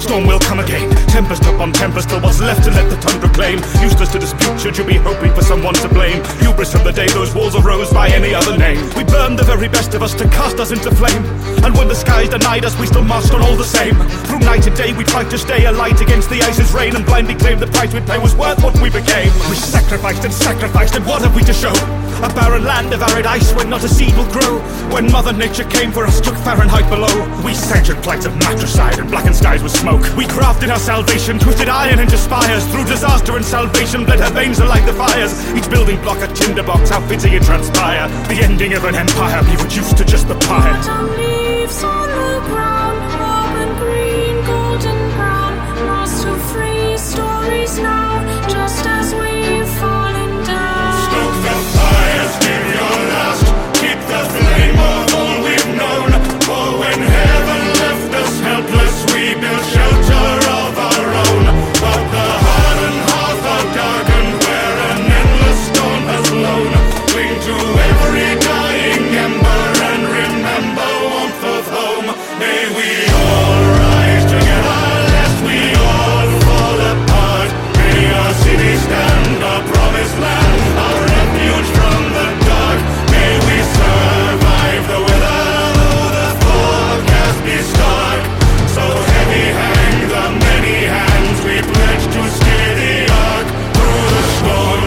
Storm will come again, tempest upon tempest, till what's left to let the tundra claim. Useless to dispute, should you be hoping for someone to blame. Hubris from the day those walls arose by any other name. We burned the very best of us to cast us into flame, and when the skies denied us, we still marched on all the same. Through night and day we tried to stay alight against the ice's rain, and blindly claimed the price we'd pay was worth what we became. We sacrificed, and what have we to show? A barren land of arid ice where not a seed will grow. When Mother Nature came for us, took Fahrenheit below. We sanctioned plights of matricide and blackened skies with smoke. We crafted our salvation, twisted iron into spires. Through disaster and salvation, bled her veins are like the fires. Each building block a tinderbox, how fitting it transpire. The ending of an empire, be reduced to just the pyre. Autumn leaves on the ground, auburn green, golden brown. Lost to free stories now, just as we've fallen down. Stoke the fires, give your last. Keep the flame of all we've known. For when heaven left us helpless, we built shelter of our own. But the hardened hearth are darkened where an endless storm has blown. Cling to every dying ember and remember warmth of home. May we all rise together lest we all fall apart. May our city stand, our promised land, our refuge from the dark. May we survive the weather, though the forecast be stark. So heavy hang the many hands we pledge to steer the ark through the storm.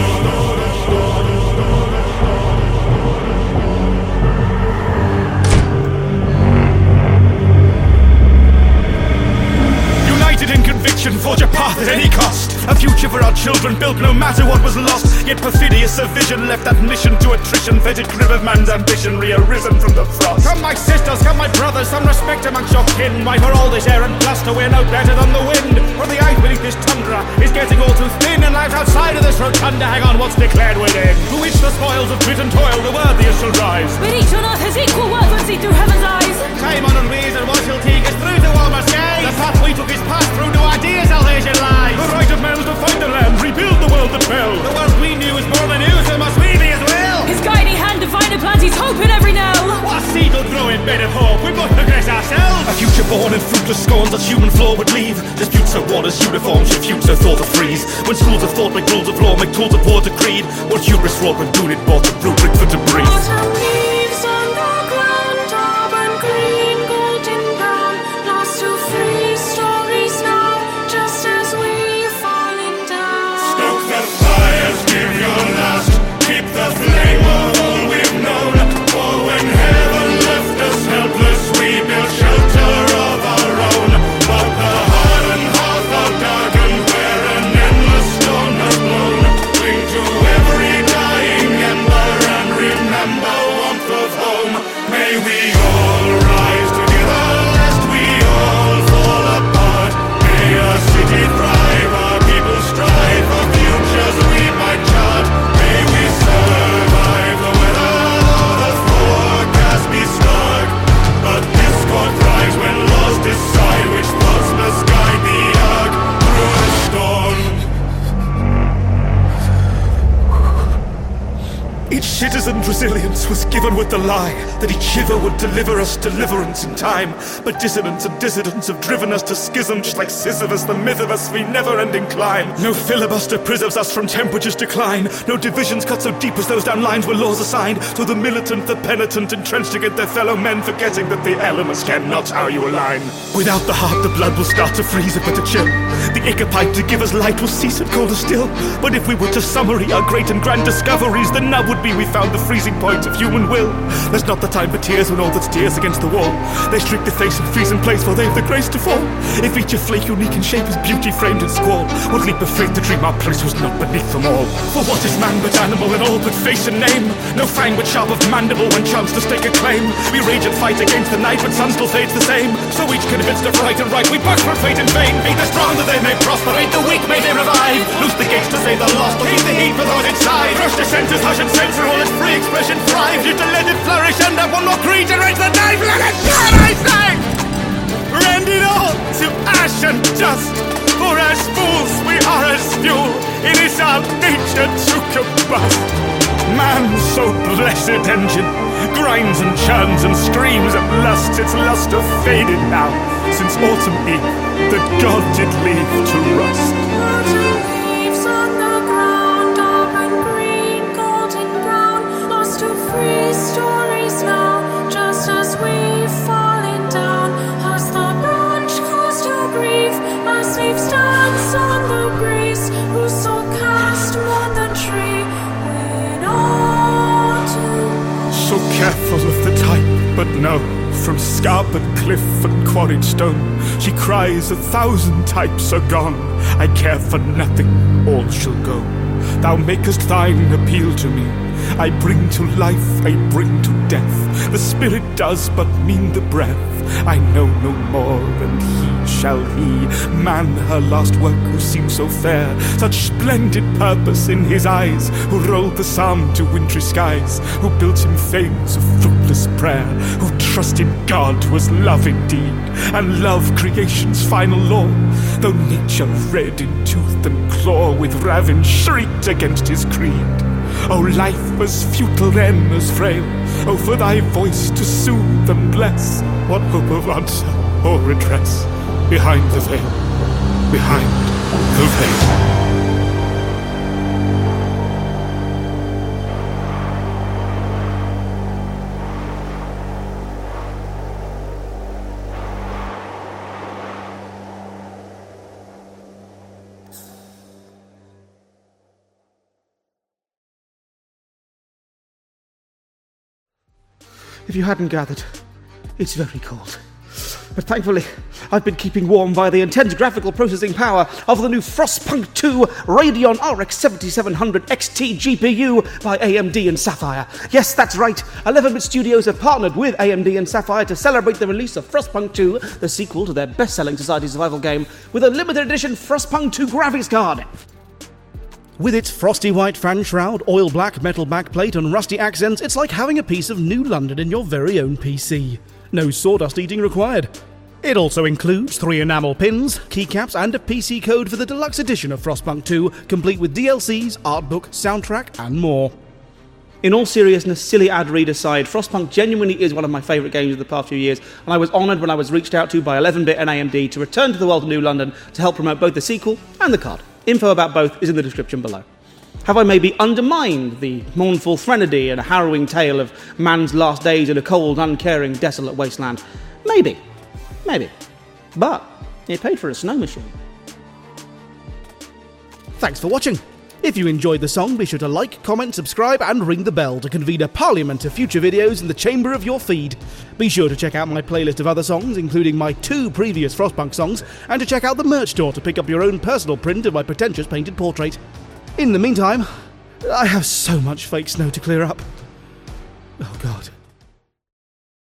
United in conviction, forge a path at any cost. A future for our children built no matter what was lost. Yet perfidious a vision left that mission to attrition. Fetid crib of man's ambition re-arisen from the frost. Come my sisters, come my brothers, some respect amongst your kin. Why for all this air and bluster we're no better than the wind. For the ice beneath this tundra is getting all too thin, and life outside of this rotunda hang on what's declared within. To which the spoils of grit and toil the worthiest shall rise. But each on earth has equal worth when seen through heaven's eyes. Time honored reason what shall take us through to warmer skies. The path we took is passed through to ideas salvation lies. The right of man was to find the land, rebuild the world that fell. The world we knew is born anew, so must we be as well. His guiding hand diviner plants his hope in every knell. What seed will grow in bed of hope? We must progress ourselves. A future born in fruitless scorns that human flaw would leave. Disputes so worn as uniforms, refute so thought of freeze. When schools of thought make rules of law, make tools of war to creed. What hubris wrought when Doon it bought the rubric for to breathe. Autumn leaves on the ground, auburn green, golden brown. Lost to free stories now, just as we've fallen down. Stoke the fires, give your last. Keep the flame of all we've known. For when heaven left us helpless, we built shelter of our own. But the hardened hearth are darkened where an endless storm has blown. Cling to every dying ember and remember warmth of home. May we all rise together lest we all fall apart. May our city thrive, our people strive for futures we might chart. May we survive the weather, though the forecast be stark. But discord thrives when laws decide which thoughts must guide the ark through the storm. Each citizen's resilience was given with the lie that each shiver would deliver us deliverance in time. But dissonance and dissidents have driven us to schism, just like Sisyphus, the myth of us, we never-ending climb. No filibuster preserves us from temperature's decline. No divisions cut so deep as those down lines where laws assigned. So the militant, the penitent, entrenched against their fellow men, forgetting that the elements cannot how you align. Without the heart, the blood will start to freeze, but to chill. The ichor pipe to give us light will cease and colder still. But if we were to summary our great and grand discoveries, then now would be we found the freezing point of human will. There's not the time for tears when all that's tears against the wall. They streak the face and freeze in place, for they have the grace to fall. If each a flake unique in shape is beauty framed in squall, what leap of faith to dream our place was not beneath them all. For what is man but animal in all but face and name? No fang but sharp of mandible when chance to stake a claim. We rage and fight against the night, but sun still fades the same. So each convinced of right and right, we buck for fate in vain. Aid the strong that they may prosper, aid the weak may they revive. Loose the gates to save the lost, or keep the heat for those inside. Crush the senses, hush and censor all its free expression thrive. You to let it flourish and have one more creed to raise the knife. Let it burn, I say! Rend it all to ash and dust. For as fools we are as fuel. It is our nature to combust. Man's so blessed engine grinds and churns and screams at lust. Its luster faded now. since autumn eve that God did leave to rust. Autumn leaves on the ground, auburn green, golden brown, lost to freeze stories now, just as we falling down. As the branch calls to grief, as leaves dance on the breeze, who so cast on the tree when autumn. So careful of the type, but no, from scarped cliff and quarried stone, she cries 1,000 types are gone. I care for nothing, all shall go. Thou makest thine appeal to me. I bring to life, I bring to death. The spirit does but mean the breath. I know no more, and he shall he. Man, her last work, who seemed so fair, such splendid purpose in his eyes, who rolled the psalm to wintry skies, who built him fanes of fruitless prayer, who trusted God was love indeed, and love creation's final law. Though nature red in tooth and claw with ravin shrieked against his creed. O life as futile then as frail, O for thy voice to soothe and bless, what hope of answer or redress behind the veil, behind the veil. If you hadn't gathered, it's very cold. But thankfully, I've been keeping warm via the intense graphical processing power of the new Frostpunk 2 Radeon RX 7700 XT GPU by AMD and Sapphire. Yes, that's right, 11-Bit Studios have partnered with AMD and Sapphire to celebrate the release of Frostpunk 2, the sequel to their best-selling Society Survival game, with a limited edition Frostpunk 2 graphics card. With its frosty white fan shroud, oil black metal backplate and rusty accents, it's like having a piece of New London in your very own PC. No sawdust eating required. It also includes 3 enamel pins, keycaps and a PC code for the deluxe edition of Frostpunk 2, complete with DLCs, artbook, soundtrack and more. In all seriousness, silly ad read aside, Frostpunk genuinely is one of my favourite games of the past few years, and I was honoured when I was reached out to by 11-Bit and AMD to return to the world of New London to help promote both the sequel and the card. Info about both is in the description below. Have I maybe undermined the mournful threnody and a harrowing tale of man's last days in a cold, uncaring, desolate wasteland? Maybe. But it paid for a snow machine. Thanks for watching. If you enjoyed the song, be sure to like, comment, subscribe and ring the bell to convene a parliament of future videos in the chamber of your feed. Be sure to check out my playlist of other songs, including my 2 previous Frostpunk songs, and to check out the merch store to pick up your own personal print of my pretentious painted portrait. In the meantime, I have so much fake snow to clear up. Oh God.